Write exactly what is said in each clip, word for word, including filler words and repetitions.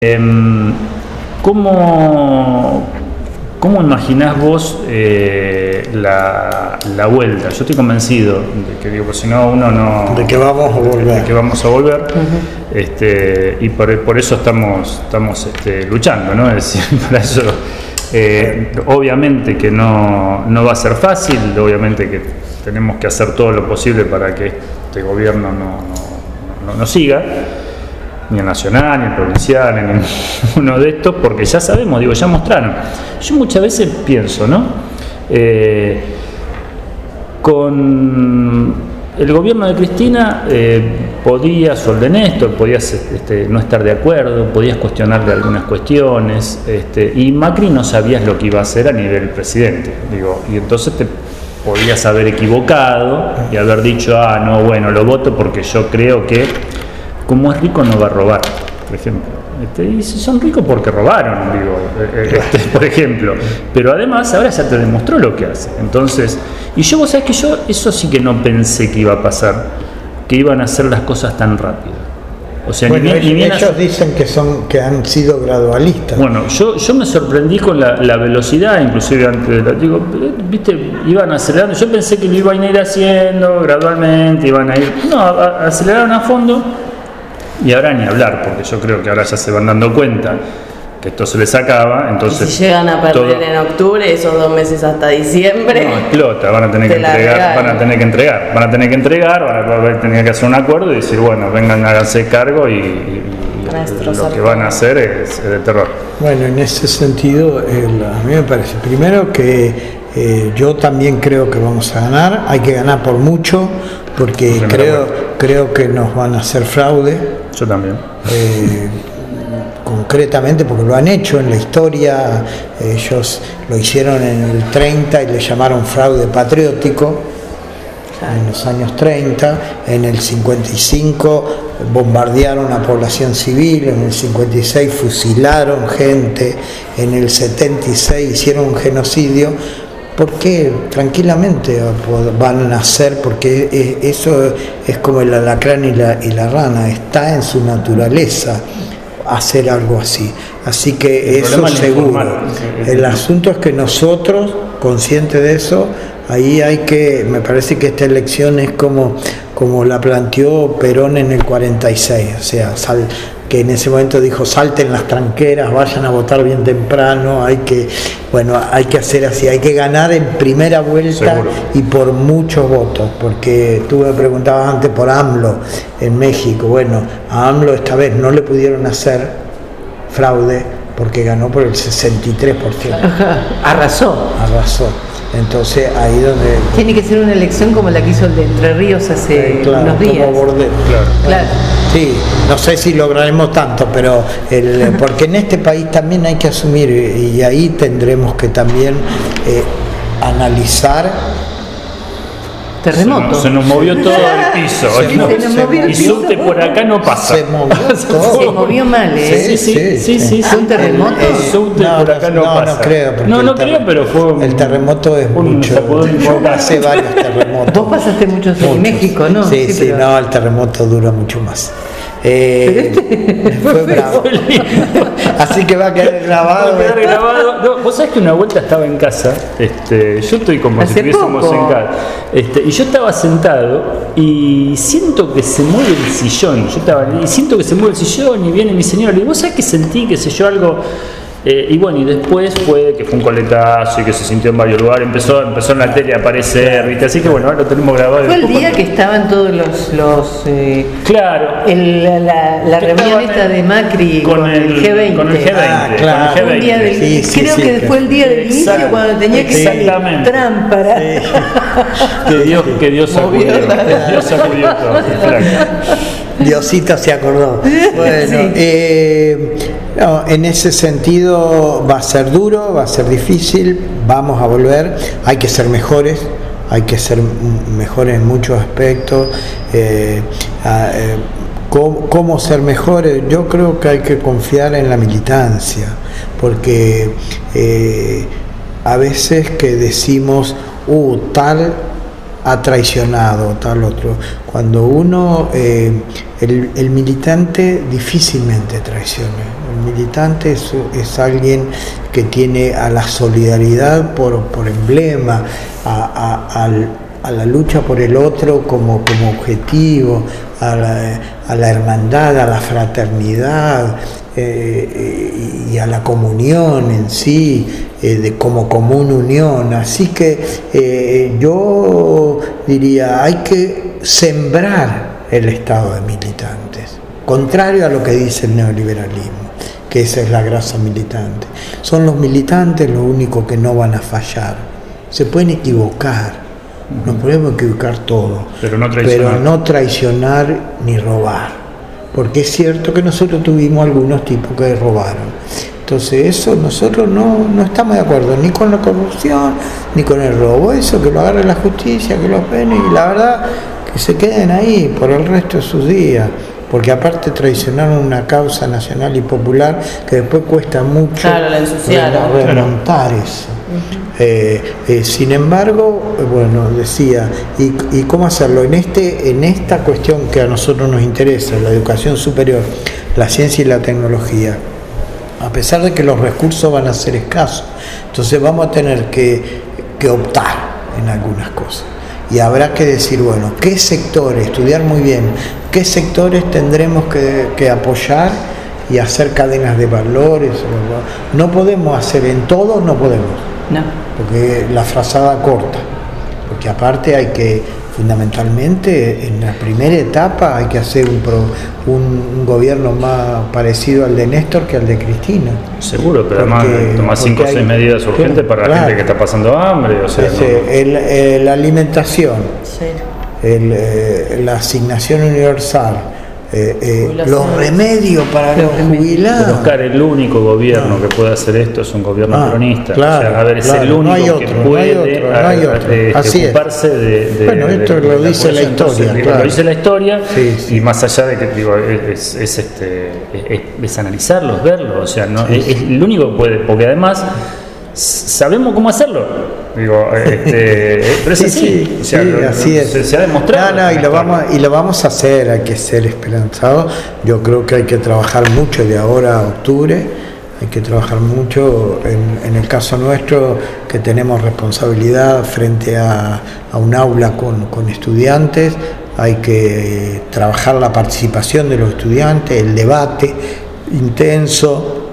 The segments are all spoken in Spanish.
Eh, ¿Cómo, cómo imaginás vos eh, la, la vuelta? Yo estoy convencido de que, digo, pues si no, uno no... De que vamos a volver. De que vamos a volver. Uh-huh. este, y por, por eso estamos, estamos este, luchando, ¿no? Es decir, para eso... Eh, obviamente que no, no va a ser fácil, obviamente que tenemos que hacer todo lo posible para que este gobierno no, no, no, no siga, ni el nacional, ni el provincial, ni ninguno de estos, porque ya sabemos, digo, ya mostraron. Yo muchas veces pienso, ¿no? Eh, con el gobierno de Cristina eh, podías, o el de Néstor, podías este, no estar de acuerdo, podías cuestionarle algunas cuestiones, este, y Macri no sabías lo que iba a hacer a nivel presidente, digo, y entonces te podías haber equivocado y haber dicho, ah, no, bueno, lo voto porque yo creo que, como es rico no va a robar, por ejemplo. Este, y son ricos porque robaron, digo, este, por ejemplo. Pero además ahora ya te demostró lo que hace. Entonces, y yo, vos sabés que yo eso sí que no pensé que iba a pasar, que iban a hacer las cosas tan rápido. O sea, bueno, ni bien, ni bien ellos hace... dicen que son que han sido gradualistas. Bueno, yo, yo me sorprendí con la, la velocidad, inclusive antes de la, digo, viste, iban acelerando. Yo pensé que lo iban a ir haciendo gradualmente, iban a ir, no, a, a, aceleraron a fondo. Y ahora ni hablar, porque yo creo que ahora ya se van dando cuenta que esto se les acaba, entonces... Y si llegan a perder todo, en octubre, esos dos meses hasta diciembre... No, explota, van a tener que entregar, van a tener que entregar, van a tener que entregar, van a tener que hacer un acuerdo y decir, bueno, vengan, háganse cargo y, y lo que van a hacer es, es de terror. Bueno, en ese sentido, el, a mí me parece, primero que eh, yo también creo que vamos a ganar, hay que ganar por mucho, porque creo, creo que nos van a hacer fraude. Yo también. Eh, concretamente porque lo han hecho en la historia, ellos lo hicieron en el treinta y le llamaron fraude patriótico, en los años treinta, en el cincuenta y cinco bombardearon a población civil, en el cincuenta y seis fusilaron gente, en el setenta y seis hicieron un genocidio. ¿Por qué? Tranquilamente van a hacer, porque eso es como el alacrán y la, y la rana, está en su naturaleza hacer algo así. Así que el eso seguro. El asunto es que nosotros, conscientes de eso, ahí hay que, me parece que esta elección es como, como la planteó Perón en el cuarenta y seis, o sea, sal, que en ese momento dijo salten las tranqueras, vayan a votar bien temprano, hay que, bueno, hay que hacer así, hay que ganar en primera vuelta. Seguro. Y por muchos votos, porque tú me preguntabas antes por AMLO en México, bueno, a AMLO esta vez no le pudieron hacer fraude porque ganó por el sesenta y tres por ciento. Ajá, arrasó. Arrasó. Entonces ahí donde... Tiene que ser una elección como la que hizo el de Entre Ríos hace eh, claro, unos días. Como Bordet. Claro. Claro. Sí, no sé si lograremos tanto, pero el, porque en este país también hay que asumir, y ahí tendremos que también eh, analizar. Terremoto. Se, se nos movió todo el piso. Se ¿no? se nos movió y subte por acá no pasa. Se movió todo. Se movió mal, ¿eh? Sí, sí, sí. sí, sí, ¿Fue un terremoto? El, el subte no, por acá no, no pasa. No creo. No, no creo, pero fue un, el terremoto es un, mucho. Yo pasé varios terremotos. Vos pasaste muchos en muchos. México, ¿no? Sí, sí, sí pero... no, el terremoto dura mucho más. Eh, este fue bravo. Así que va a quedar grabado. Va a quedar grabado. No, vos sabés que una vuelta estaba en casa, este, yo estoy como Hace si estuviésemos poco. en casa, este, y yo estaba sentado y siento que se mueve el sillón. Yo estaba y siento que se mueve el sillón y viene mi señora. Y digo, vos sabés que sentí, que sé yo, algo. Eh, y bueno, y después fue que fue un coletazo y que se sintió en varios lugares, empezó, empezó en la tele a aparecer, ¿viste? Así que bueno, ahora lo tenemos grabado. Fue el día que estaban todos los... los eh, claro. El, la la reunión esta de Macri con, con el G veinte. Con el G veinte. Ah, claro. Con el G veinte. Un día del, Sí, sí, creo sí, que que fue el día del inicio cuando tenía que salir Trump para... Sí. Que Dios, que Dios sacudió, que Dios sacudió todo. Diosito se acordó. Bueno, Sí. eh, no, en ese sentido va a ser duro, va a ser difícil, vamos a volver, hay que ser mejores, hay que ser mejores en muchos aspectos. Eh, eh, ¿cómo, ¿Cómo ser mejores? Yo creo que hay que confiar en la militancia, porque eh, a veces que decimos, uh, tal ha traicionado, tal otro. Cuando uno, eh, el, el militante difícilmente traiciona. El militante es, es alguien que tiene a la solidaridad por, por emblema, a, a, al, a la lucha por el otro como, como objetivo, a la, a la hermandad, a la fraternidad eh, y a la comunión en sí, eh, de, como común unión. Así que eh, yo diría, hay que sembrar el estado de militantes, contrario a lo que dice el neoliberalismo, que esa es la grasa militante. Son los militantes los únicos que no van a fallar. Se pueden equivocar, nos podemos equivocar todos, pero no traicionar, pero no traicionar ni robar, porque es cierto que nosotros tuvimos algunos tipos que robaron. Entonces eso nosotros no, no estamos de acuerdo ni con la corrupción ni con el robo. Eso que lo agarre la justicia, que los pene, y la verdad que se queden ahí por el resto de sus días, porque aparte traicionaron una causa nacional y popular que después cuesta mucho, claro, la ensuciaron, remontar eso. Uh-huh. eh, eh, sin embargo, bueno, decía, ¿y, y cómo hacerlo? En, este, en esta cuestión que a nosotros nos interesa, la educación superior, la ciencia y la tecnología, a pesar de que los recursos van a ser escasos, entonces vamos a tener que, que optar en algunas cosas. Y habrá que decir, bueno, ¿qué sectores? Estudiar muy bien, ¿qué sectores tendremos que, que apoyar y hacer cadenas de valores? No podemos hacer en todos, no podemos. No. Porque la frazada corta. Porque aparte hay que, fundamentalmente, en la primera etapa hay que hacer un, pro, un, un gobierno más parecido al de Néstor que al de Cristina. Seguro, pero porque, además tomar cinco o seis medidas urgentes para claro, la gente que está pasando hambre. O sea, ese, no. el, el, la alimentación, sí. el, eh, la asignación universal, eh, eh, los remedios para los, los jubilados. Pero Oscar, el único gobierno no. que puede hacer esto es un gobierno ah, peronista. Claro, o sea, a ver, claro, es el único no hay otro, que puede no hay otro, no hay otro. A, a, Así ocuparse es. de, de. Bueno, esto de, lo de dice la, la historia. Entonces, claro. Lo dice la historia, sí, sí. Y más allá de que digo, es, es, este, es, es analizarlos, verlos. O sea, no, sí, es, sí. es el único que puede, porque además sabemos cómo hacerlo. Digo, este, pero es sí, así, sí, o sea, sí, lo, así es. Se, se ha demostrado. No, no, y lo, vamos, y lo vamos a hacer, hay que ser esperanzados. Yo creo que hay que trabajar mucho de ahora a octubre, hay que trabajar mucho en, en el caso nuestro, que tenemos responsabilidad frente a, a un aula con, con estudiantes, hay que trabajar la participación de los estudiantes, el debate intenso,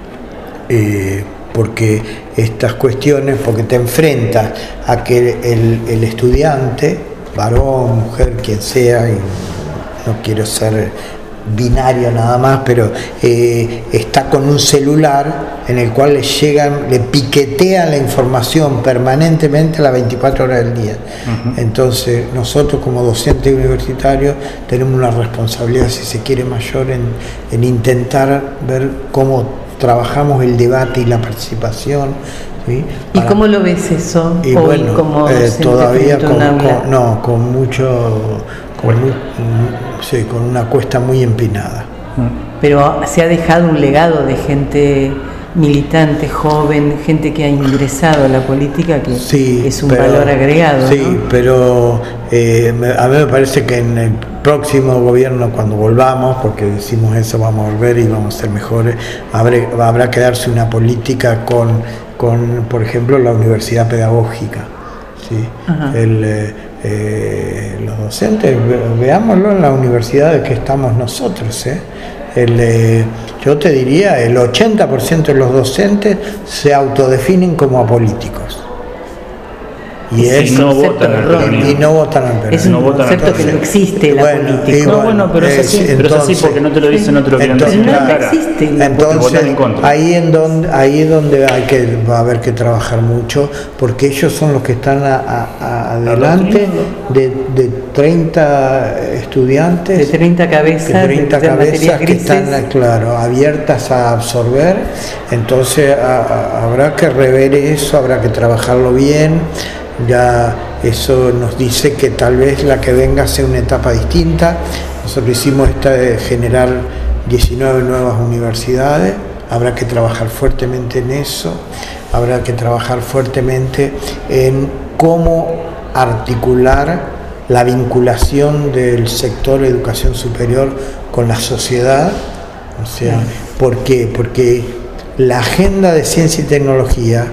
eh, porque estas cuestiones, porque te enfrentas a que el, el estudiante, varón, mujer, quien sea, y no quiero ser binario nada más, pero eh, está con un celular en el cual le llegan, le piquetean la información permanentemente las veinticuatro horas del día. Uh-huh. Entonces nosotros como docentes universitarios tenemos una responsabilidad, si se quiere, mayor en, en intentar ver cómo trabajamos el debate y la participación. ¿Sí? ¿Y Para, cómo lo ves eso y hoy bueno, como eh, todavía con, con, no, con mucho, con, muy, sí, con una cuesta muy empinada. Pero se ha dejado un legado de gente militante, joven, gente que ha ingresado a la política, que sí, es un pero, valor agregado. Sí, ¿no? pero eh, a mí me parece que en el próximo gobierno, cuando volvamos, porque decimos eso, vamos a volver y vamos a ser mejores, habrá, habrá que darse una política con, con, por ejemplo, la universidad pedagógica. ¿Sí? El, eh, eh, los docentes, veámoslo en la universidad que estamos nosotros, ¿eh? El, eh, yo te diría, el ochenta por ciento de los docentes se autodefinen como apolíticos. Y, es, no votan al peronismo. Y no votan al peronismo. Es un no concepto que no existe la bueno, política. No, bueno, bueno, pero es así, eh, pero entonces, es así porque no te lo dicen, no te lo quieren decir en la cara. Existe. Entonces, ahí en donde, ahí es donde hay que, va a haber que trabajar mucho, porque ellos son los que están a, a, a adelante de, de treinta estudiantes, de treinta cabezas, de treinta de cabezas que están, claro, abiertas a absorber. Entonces a, a, habrá que rever eso, habrá que trabajarlo bien. Ya eso nos dice que tal vez la que venga sea una etapa distinta. Nosotros hicimos esta de generar diecinueve nuevas universidades, habrá que trabajar fuertemente en eso, habrá que trabajar fuertemente en cómo articular la vinculación del sector de educación superior con la sociedad, o sea, ¿Por qué? Porque la agenda de ciencia y tecnología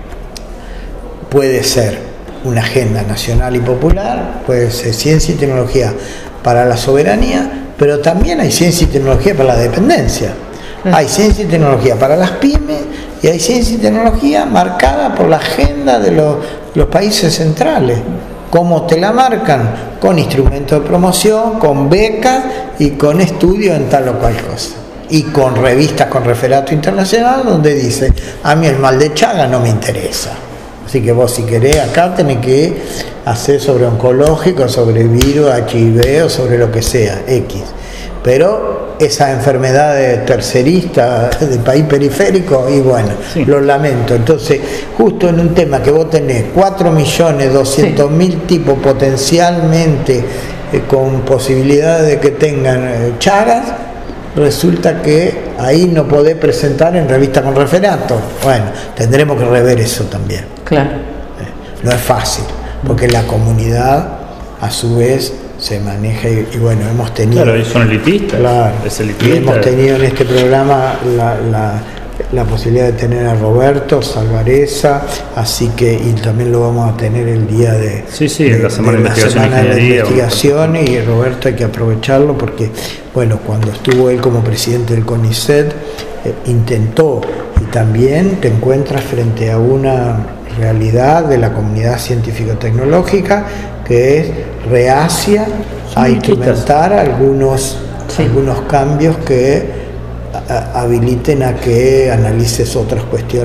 puede ser una agenda nacional y popular, puede ser ciencia y tecnología para la soberanía, pero también hay ciencia y tecnología para la dependencia. Hay ciencia y tecnología para las pymes y hay ciencia y tecnología marcada por la agenda de los, los países centrales. ¿Cómo te la marcan? Con instrumentos de promoción, con becas y con estudios en tal o cual cosa. Y con revistas con referato internacional donde dice, a mí el mal de Chagas no me interesa. Así que vos si querés acá tenés que hacer sobre oncológico, sobre virus, H I V o sobre lo que sea, X. Pero esas enfermedades terceristas del país periférico, y bueno, sí. Lo lamento. Entonces, justo en un tema que vos tenés cuatro millones doscientos mil sí. tipos potencialmente eh, con posibilidades de que tengan eh, Chagas, resulta que ahí no podés presentar en revista con referato. Bueno, tendremos que rever eso también. Claro. Eh, no es fácil, porque la comunidad, a su vez, se maneja y, y bueno, hemos tenido... Claro, son elitistas. Claro, es elitista. Y hemos tenido en este programa la, la, la posibilidad de tener a Roberto Salvareza, así que, y también lo vamos a tener el día de, sí, sí, de, la semana de, de, investigación, la semana de investigación, bueno. Y Roberto hay que aprovecharlo porque, bueno, cuando estuvo él como presidente del CONICET, eh, intentó, y también te encuentras frente a una realidad de la comunidad científico-tecnológica que es reacia a instrumentar algunos, sí. algunos cambios que a, habiliten a que analices otras cuestiones.